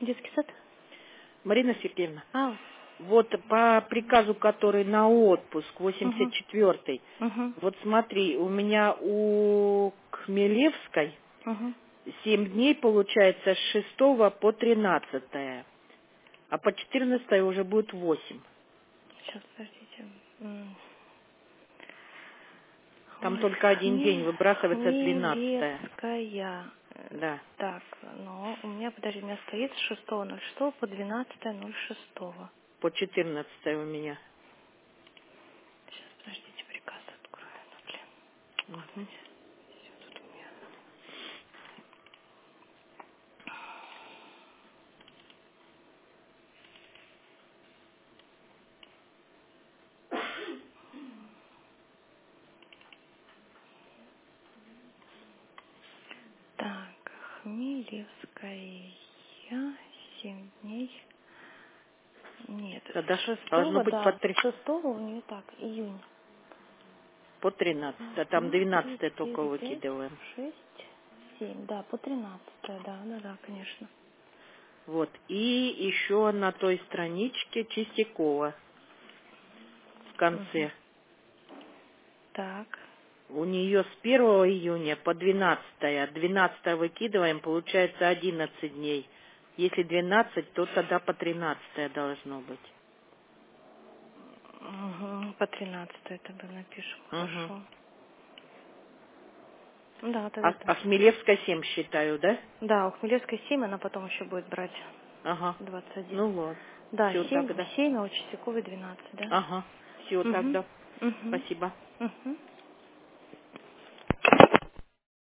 Детский сад? Марина Сергеевна, А, вот по приказу, который на отпуск, угу, 84-й, угу, вот смотри, у меня у Хмелевской угу. 7 дней получается с 6 по 13, а по 14 уже будет 8. Сейчас, подождите. Там Ой, только один день выбрасывается 12. Хмелевская. Да, Так, но у меня, подожди, у меня стоит с 6.06 по 12.06. по 14 у меня. Сейчас, подождите, приказ открою. Ну, блин, Мгм. господи, всё тут у меня. Так, Хмелевская, 7 дней. Нет, Тогда с должно 6, быть по да, с 6 у нее так, июнь. по 13. А там 3, 12 только 4, 5, выкидываем. 6, 7, да, по 13, да, конечно. Вот. И еще на той страничке Чистякова в Угу. конце. Так, У нее с 1 июня по 12. 12 выкидываем, получается 11 дней. Если 12, то тогда по 13 должно быть. угу. По 13 тогда напишем, Угу. хорошо. Да, тогда А, так. а Хмелевская 7 считаю, да? Да, у Хмелевской 7 она потом еще будет брать Ага. 21. Ну вот. Да, Все 7, тогда. 7, а у Чистяковой 12, да? Ага. Все Угу. тогда. Угу. Спасибо. Угу.